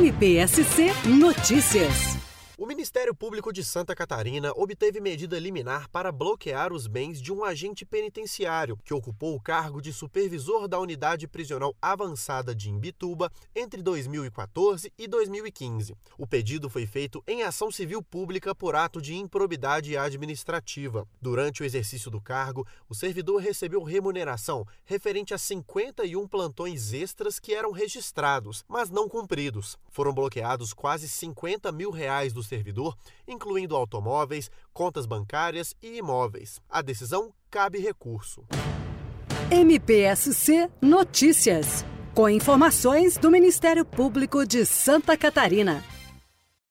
MPSC Notícias. O Ministério Público de Santa Catarina obteve medida liminar para bloquear os bens de um agente penitenciário que ocupou o cargo de supervisor da Unidade Prisional Avançada de Imbituba entre 2014 e 2015. O pedido foi feito em ação civil pública por ato de improbidade administrativa. Durante o exercício do cargo, o servidor recebeu remuneração referente a 51 plantões extras que eram registrados, mas não cumpridos. Foram bloqueados quase R$50 mil do servidor, incluindo automóveis, contas bancárias e imóveis. A decisão cabe recurso. MPSC Notícias, com informações do Ministério Público de Santa Catarina.